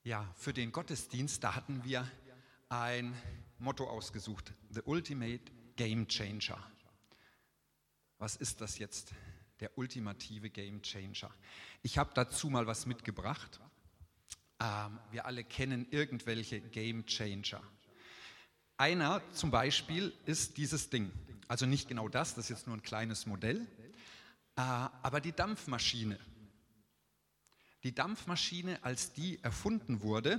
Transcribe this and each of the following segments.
Ja, für den Gottesdienst, da hatten wir ein Motto ausgesucht: The Ultimate Game Changer. Was ist das jetzt? Der ultimative Game Changer. Ich habe dazu mal was mitgebracht. Wir alle kennen irgendwelche Game Changer. Einer zum Beispiel ist dieses Ding. Also nicht genau das ist jetzt nur ein kleines Modell, aber die Dampfmaschine. Die Dampfmaschine, als die erfunden wurde,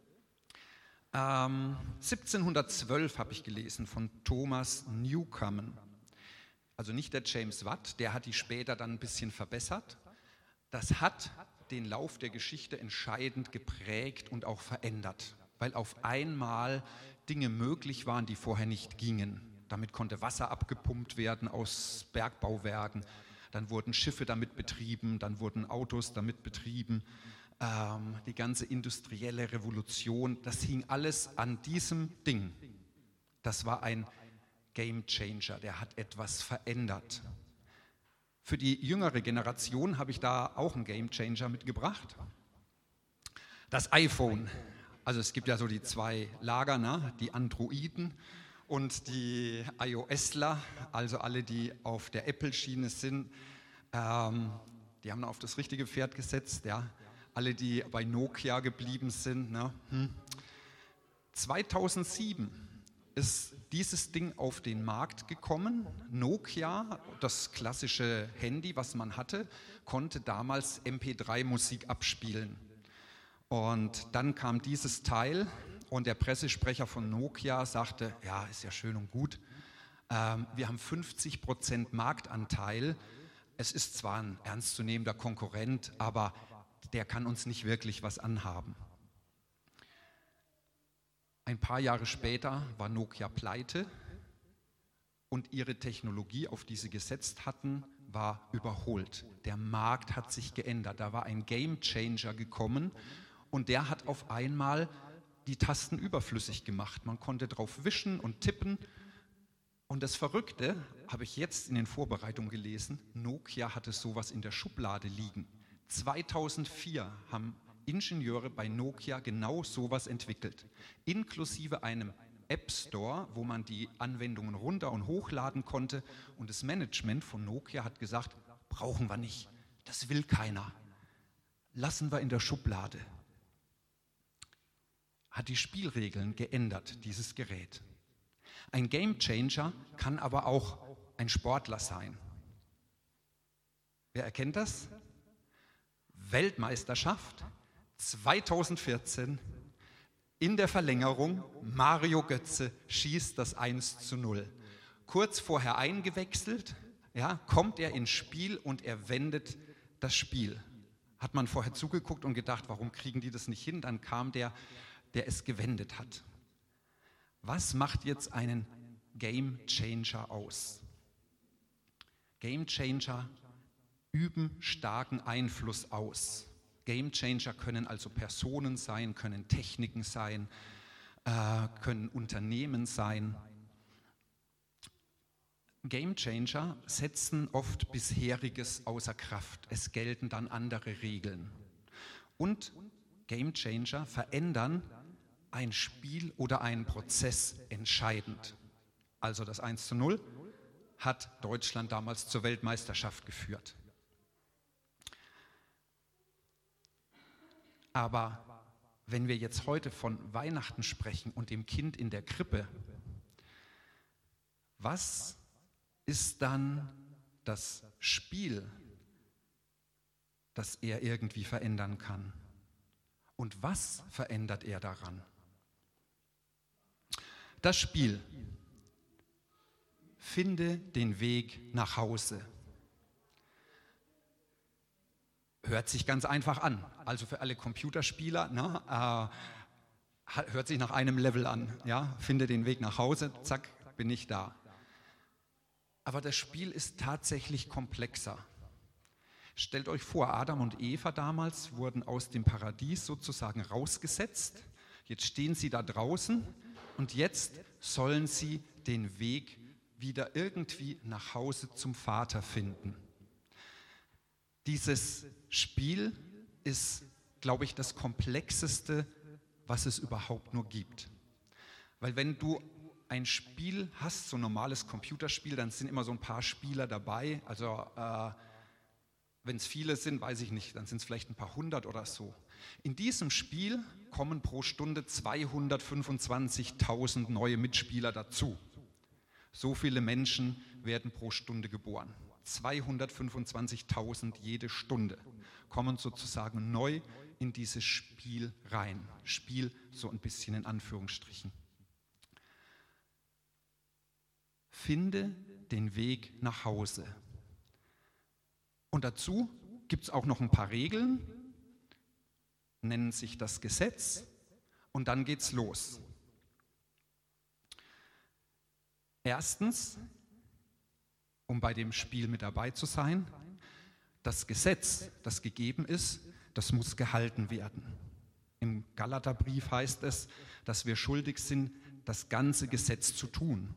1712 habe ich gelesen, von Thomas Newcomen. Also nicht der James Watt, der hat die später dann ein bisschen verbessert. Das hat den Lauf der Geschichte entscheidend geprägt und auch verändert, weil auf einmal Dinge möglich waren, die vorher nicht gingen. Damit konnte Wasser abgepumpt werden aus Bergbauwerken. Dann wurden Schiffe damit betrieben, dann wurden Autos damit betrieben. Die ganze industrielle Revolution, das hing alles an diesem Ding. Das war ein Game Changer, der hat etwas verändert. Für die jüngere Generation habe ich da auch einen Game Changer mitgebracht. Das iPhone. Also es gibt ja so die zwei Lager, ne? Die Androiden und die iOSler, also alle, die auf der Apple-Schiene sind, die haben auf das richtige Pferd gesetzt. Ja. Alle, die bei Nokia geblieben sind. Ne? 2007 ist dieses Ding auf den Markt gekommen. Nokia, das klassische Handy, was man hatte, konnte damals MP3-Musik abspielen. Und dann kam dieses Teil und der Pressesprecher von Nokia sagte, ja, ist ja schön und gut, wir haben 50% Marktanteil. Es ist zwar ein ernstzunehmender Konkurrent, aber der kann uns nicht wirklich was anhaben. Ein paar Jahre später war Nokia pleite und ihre Technologie, auf die sie gesetzt hatten, war überholt. Der Markt hat sich geändert. Da war ein Game Changer gekommen und der hat auf einmal die Tasten überflüssig gemacht. Man konnte drauf wischen und tippen. Und das Verrückte, habe ich jetzt in den Vorbereitungen gelesen, Nokia hatte sowas in der Schublade liegen. 2004 haben Ingenieure bei Nokia genau sowas entwickelt, inklusive einem App Store, wo man die Anwendungen runter- und hochladen konnte. Und das Management von Nokia hat gesagt, brauchen wir nicht, das will keiner, lassen wir in der Schublade. Hat die Spielregeln geändert, dieses Gerät. Ein Gamechanger kann aber auch ein Sportler sein. Wer erkennt das? Weltmeisterschaft 2014 in der Verlängerung. Mario Götze schießt das 1:0. Kurz vorher eingewechselt, ja, kommt er ins Spiel und er wendet das Spiel. Hat man vorher zugeguckt und gedacht, warum kriegen die das nicht hin? Dann kam der es gewendet hat. Was macht jetzt einen Game Changer aus? Game Changer üben starken Einfluss aus. Game Changer können also Personen sein, können Techniken sein, können Unternehmen sein. Game Changer setzen oft Bisheriges außer Kraft. Es gelten dann andere Regeln. Und Game Changer verändern ein Spiel oder einen Prozess entscheidend. Also das 1:0 hat Deutschland damals zur Weltmeisterschaft geführt. Aber wenn wir jetzt heute von Weihnachten sprechen und dem Kind in der Krippe, was ist dann das Spiel, das er irgendwie verändern kann? Und was verändert er daran? Das Spiel: Finde den Weg nach Hause. Hört sich ganz einfach an. Also für alle Computerspieler, ne, hört sich nach einem Level an. Ja? Finde den Weg nach Hause, zack, bin ich da. Aber das Spiel ist tatsächlich komplexer. Stellt euch vor, Adam und Eva damals wurden aus dem Paradies sozusagen rausgesetzt. Jetzt stehen sie da draußen und jetzt sollen sie den Weg wieder irgendwie nach Hause zum Vater finden. Dieses Spiel ist glaube ich, das Komplexeste, was es überhaupt nur gibt. Weil wenn du ein Spiel hast, so ein normales Computerspiel, dann sind immer so ein paar Spieler dabei. Also wenn es viele sind, weiß ich nicht, dann sind es vielleicht ein paar hundert oder so. In diesem Spiel kommen pro Stunde 225.000 neue Mitspieler dazu. So viele Menschen werden pro Stunde geboren. 225.000 jede Stunde kommen sozusagen neu in dieses Spiel rein. Spiel so ein bisschen in Anführungsstrichen. Finde den Weg nach Hause. Und dazu gibt es auch noch ein paar Regeln, nennen sich das Gesetz, und dann geht's los. Erstens, um bei dem Spiel mit dabei zu sein, das Gesetz, das gegeben ist, das muss gehalten werden. Im Galaterbrief heißt es, dass wir schuldig sind, das ganze Gesetz zu tun.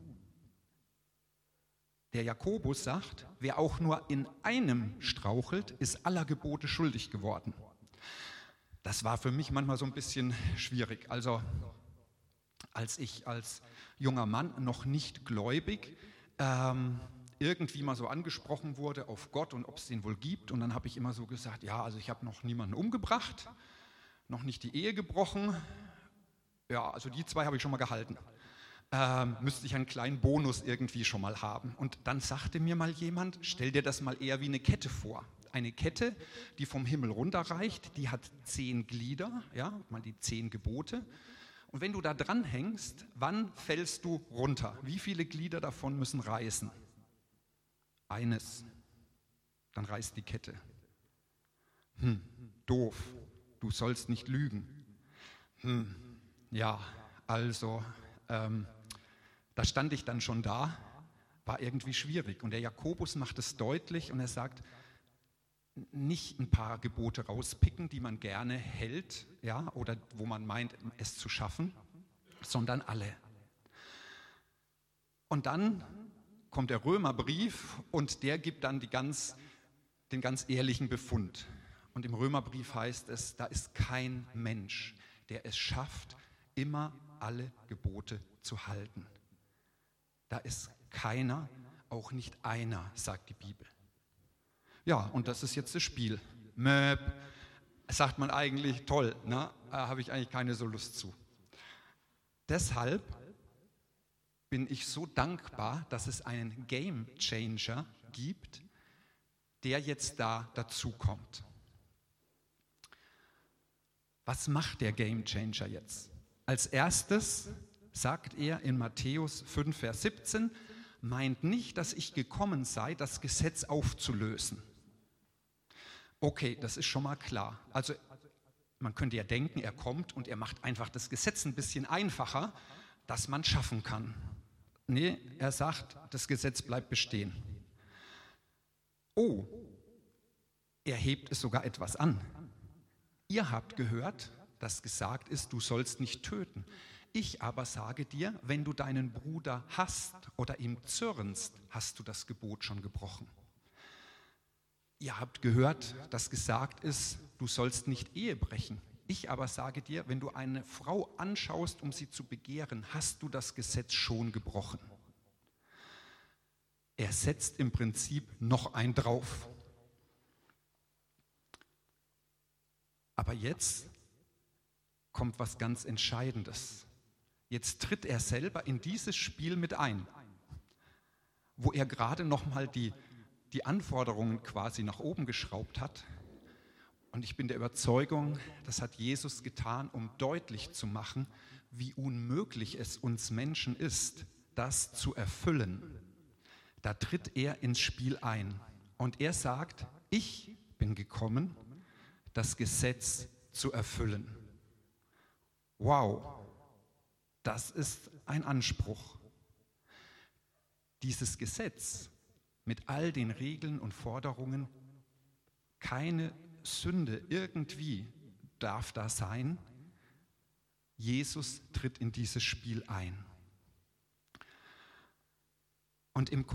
Der Jakobus sagt, wer auch nur in einem strauchelt, ist aller Gebote schuldig geworden. Das war für mich manchmal so ein bisschen schwierig. Also als ich als junger Mann noch nicht gläubig irgendwie mal so angesprochen wurde auf Gott und ob es den wohl gibt. Und dann habe ich immer so gesagt, ja, also ich habe noch niemanden umgebracht, noch nicht die Ehe gebrochen. Ja, also die zwei habe ich schon mal gehalten. Müsste ich einen kleinen Bonus irgendwie schon mal haben. Und dann sagte mir mal jemand, stell dir das mal eher wie eine Kette vor. Eine Kette, die vom Himmel runterreicht, die hat 10 Glieder, ja, mal die 10 Gebote. Und wenn du da dran hängst, wann fällst du runter? Wie viele Glieder davon müssen reißen? Eines. Dann reißt die Kette. Doof. Du sollst nicht lügen. Ja, also da stand ich dann schon da, war irgendwie schwierig. Und der Jakobus macht es deutlich und er sagt, nicht ein paar Gebote rauspicken, die man gerne hält, ja, oder wo man meint, es zu schaffen, sondern alle. Und dann kommt der Römerbrief und der gibt dann den ganz ehrlichen Befund. Und im Römerbrief heißt es, da ist kein Mensch, der es schafft, immer alle Gebote zu halten. Da ist keiner, auch nicht einer, sagt die Bibel. Ja, und das ist jetzt das Spiel. Möp, sagt man eigentlich, toll, ne? Habe ich eigentlich keine so Lust zu. Deshalb bin ich so dankbar, dass es einen Game Changer gibt, der jetzt da dazu kommt. Was macht der Game Changer jetzt? Als erstes sagt er in Matthäus 5, Vers 17, meint nicht, dass ich gekommen sei, das Gesetz aufzulösen. Okay, das ist schon mal klar. Also man könnte ja denken, er kommt und er macht einfach das Gesetz ein bisschen einfacher, dass man schaffen kann. Nee, er sagt, das Gesetz bleibt bestehen. Oh, er hebt es sogar etwas an. Ihr habt gehört, dass gesagt ist, du sollst nicht töten. Ich aber sage dir, wenn du deinen Bruder hasst oder ihm zürnst, hast du das Gebot schon gebrochen. Ihr habt gehört, dass gesagt ist, du sollst nicht Ehe brechen. Ich aber sage dir, wenn du eine Frau anschaust, um sie zu begehren, hast du das Gesetz schon gebrochen. Er setzt im Prinzip noch ein drauf. Aber jetzt kommt was ganz Entscheidendes. Jetzt tritt er selber in dieses Spiel mit ein, wo er gerade nochmal die Anforderungen quasi nach oben geschraubt hat. Und ich bin der Überzeugung, das hat Jesus getan, um deutlich zu machen, wie unmöglich es uns Menschen ist, das zu erfüllen. Da tritt er ins Spiel ein. Und er sagt, ich bin gekommen, das Gesetz zu erfüllen. Wow, das ist ein Anspruch. Dieses Gesetz mit all den Regeln und Forderungen, keine Sünde irgendwie darf da sein. Jesus tritt in dieses Spiel ein. Und im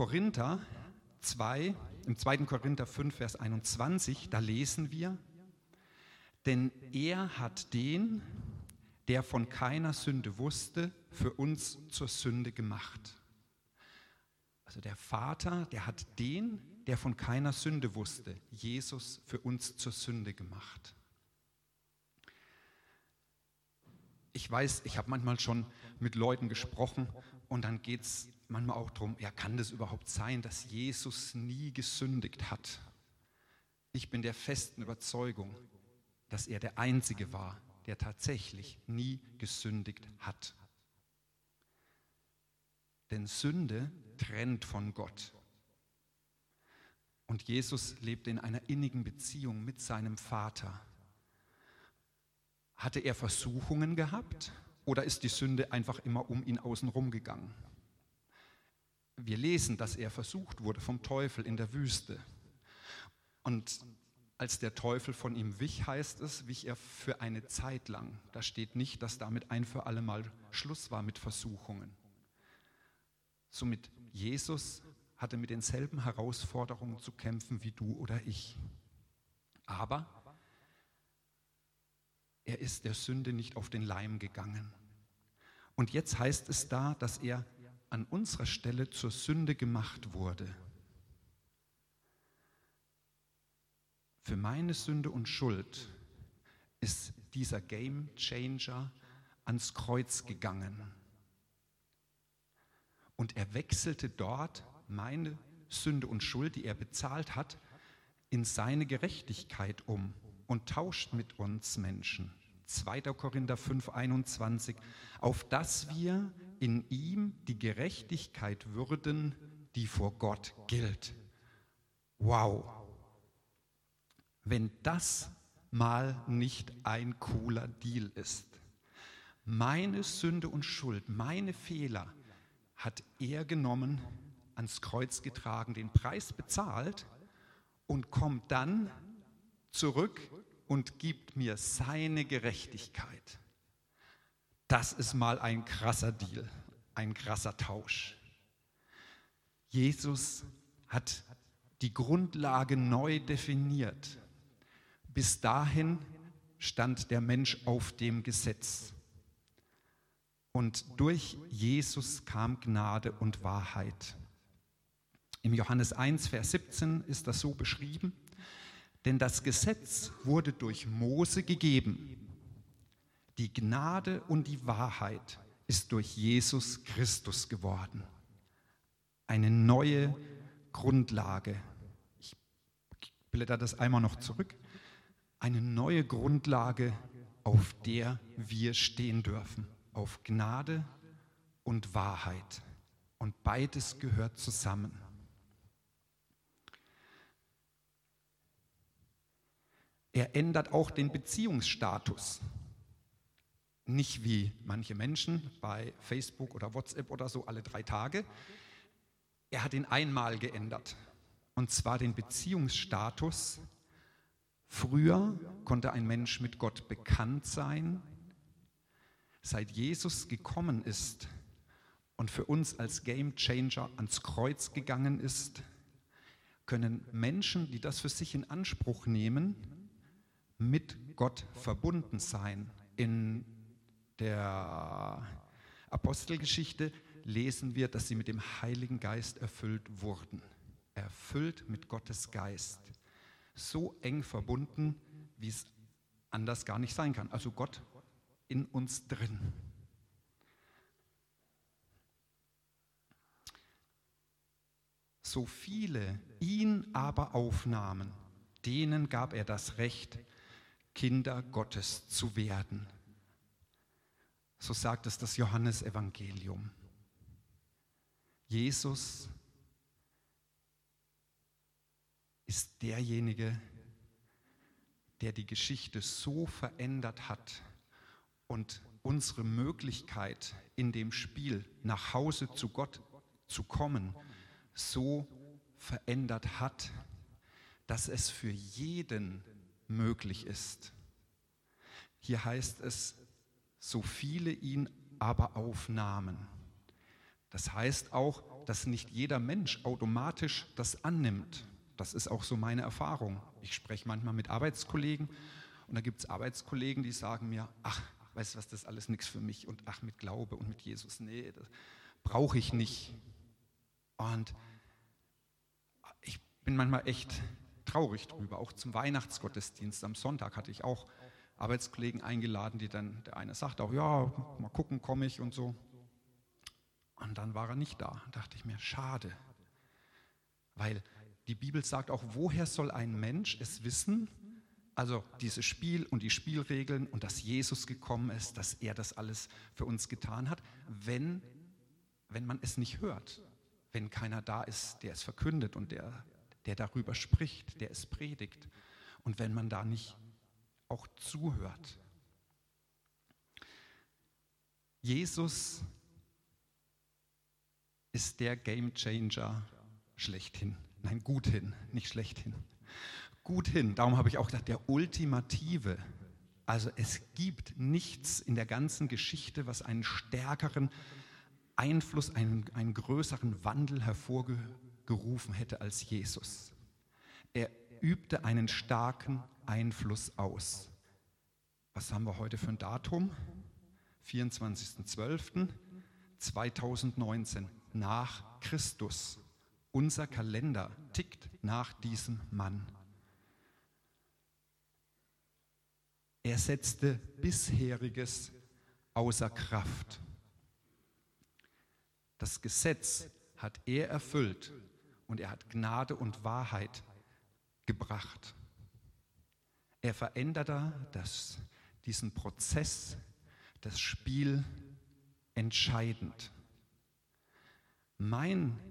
2. Korinther 5, Vers 21, da lesen wir, Denn er hat den, der von keiner Sünde wusste, für uns zur Sünde gemacht. Also der Vater, der hat den, der von keiner Sünde wusste, Jesus für uns zur Sünde gemacht. Ich weiß, ich habe manchmal schon mit Leuten gesprochen und dann geht es manchmal auch darum, ja, kann das überhaupt sein, dass Jesus nie gesündigt hat? Ich bin der festen Überzeugung, dass er der Einzige war, der tatsächlich nie gesündigt hat. Denn Sünde trennt von Gott. Und Jesus lebte in einer innigen Beziehung mit seinem Vater. Hatte er Versuchungen gehabt oder ist die Sünde einfach immer um ihn außenrum gegangen? Wir lesen, dass er versucht wurde vom Teufel in der Wüste. Und als der Teufel von ihm wich, heißt es, wich er für eine Zeit lang. Da steht nicht, dass damit ein für alle Mal Schluss war mit Versuchungen. Somit Jesus hatte mit denselben Herausforderungen zu kämpfen wie du oder ich. Aber er ist der Sünde nicht auf den Leim gegangen. Und jetzt heißt es da, dass er an unserer Stelle zur Sünde gemacht wurde. Für meine Sünde und Schuld ist dieser Game Changer ans Kreuz gegangen. Und er wechselte dort meine Sünde und Schuld, die er bezahlt hat, in seine Gerechtigkeit um und tauscht mit uns Menschen. 2. Korinther 5,21, auf dass wir in ihm die Gerechtigkeit würden, die vor Gott gilt. Wow! Wenn das mal nicht ein cooler Deal ist. Meine Sünde und Schuld, meine Fehler hat er genommen, ans Kreuz getragen, den Preis bezahlt und kommt dann zurück und gibt mir seine Gerechtigkeit. Das ist mal ein krasser Deal, ein krasser Tausch. Jesus hat die Grundlage neu definiert. Bis dahin stand der Mensch auf dem Gesetz. Und durch Jesus kam Gnade und Wahrheit. Im Johannes 1, Vers 17 ist das so beschrieben: Denn das Gesetz wurde durch Mose gegeben. Die Gnade und die Wahrheit ist durch Jesus Christus geworden. Eine neue Grundlage. Ich blätter das einmal noch zurück. Eine neue Grundlage, auf der wir stehen dürfen. Auf Gnade und Wahrheit. Und beides gehört zusammen. Er ändert auch den Beziehungsstatus. Nicht wie manche Menschen bei Facebook oder WhatsApp oder so alle 3 Tage. Er hat ihn einmal geändert. Und zwar den Beziehungsstatus. Früher konnte ein Mensch mit Gott bekannt sein. Seit Jesus gekommen ist und für uns als Game Changer ans Kreuz gegangen ist, können Menschen, die das für sich in Anspruch nehmen, mit Gott verbunden sein. In der Apostelgeschichte lesen wir, dass sie mit dem Heiligen Geist erfüllt wurden. Erfüllt mit Gottes Geist. So eng verbunden, wie es anders gar nicht sein kann. Also Gott in uns drin. So viele ihn aber aufnahmen, denen gab er das Recht, Kinder Gottes zu werden. So sagt es das Johannesevangelium. Jesus ist derjenige, der die Geschichte so verändert hat und unsere Möglichkeit in dem Spiel nach Hause zu Gott zu kommen, so verändert hat, dass es für jeden möglich ist. Hier heißt es, so viele ihn aber aufnahmen. Das heißt auch, dass nicht jeder Mensch automatisch das annimmt. Das ist auch so meine Erfahrung. Ich spreche manchmal mit Arbeitskollegen Und da gibt es Arbeitskollegen, die sagen mir, ach, weißt du was, das ist alles nichts für mich und ach, mit Glaube und mit Jesus, nee, das brauche ich nicht. Und ich bin manchmal echt traurig drüber. Auch zum Weihnachtsgottesdienst am Sonntag hatte ich auch Arbeitskollegen eingeladen, die dann, der eine sagt auch, ja, mal gucken, komme ich und so. Und dann war er nicht da. Da dachte ich mir, schade. Weil die Bibel sagt auch, woher soll ein Mensch es wissen, also dieses Spiel und die Spielregeln und dass Jesus gekommen ist, dass er das alles für uns getan hat, wenn man es nicht hört, wenn keiner da ist, der es verkündet und der darüber spricht, der es predigt und wenn man da nicht auch zuhört. Jesus ist der Gamechanger schlechthin. Nein, gut hin, nicht schlechthin. Gut hin, darum habe ich auch gesagt, der Ultimative. Also es gibt nichts in der ganzen Geschichte, was einen stärkeren Einfluss, einen größeren Wandel hervorgerufen hätte als Jesus. Er übte einen starken Einfluss aus. Was haben wir heute für ein Datum? 24.12.2019 nach Christus. Unser Kalender tickt nach diesem Mann. Er setzte bisheriges außer Kraft. Das Gesetz hat er erfüllt und er hat Gnade und Wahrheit gebracht. Er veränderte diesen Prozess, das Spiel entscheidend. Mein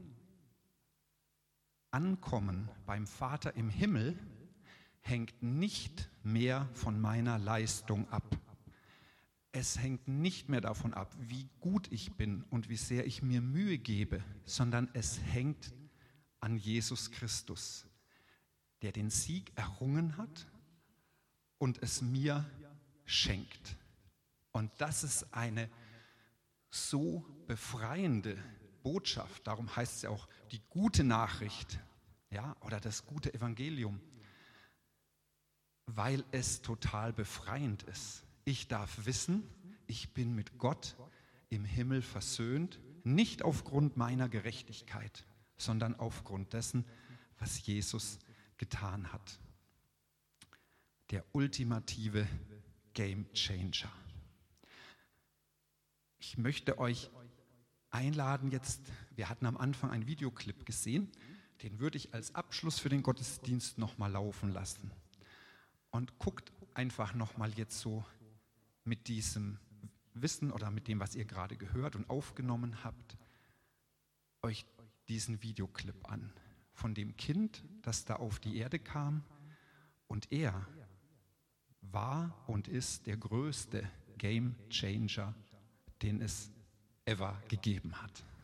Ankommen beim Vater im Himmel hängt nicht mehr von meiner Leistung ab. Es hängt nicht mehr davon ab, wie gut ich bin und wie sehr ich mir Mühe gebe, sondern es hängt an Jesus Christus, der den Sieg errungen hat und es mir schenkt. Und das ist eine so befreiende Botschaft, darum heißt es ja auch die gute Nachricht, ja, oder das gute Evangelium, weil es total befreiend ist. Ich darf wissen, ich bin mit Gott im Himmel versöhnt, nicht aufgrund meiner Gerechtigkeit, sondern aufgrund dessen, was Jesus getan hat. Der ultimative Game Changer. Ich möchte euch einladen jetzt, wir hatten am Anfang einen Videoclip gesehen, den würde ich als Abschluss für den Gottesdienst nochmal laufen lassen. Und guckt einfach nochmal jetzt so mit diesem Wissen oder mit dem, was ihr gerade gehört und aufgenommen habt, euch diesen Videoclip an. Von dem Kind, das da auf die Erde kam. Und er war und ist der größte Game Changer, den es ever gegeben hat.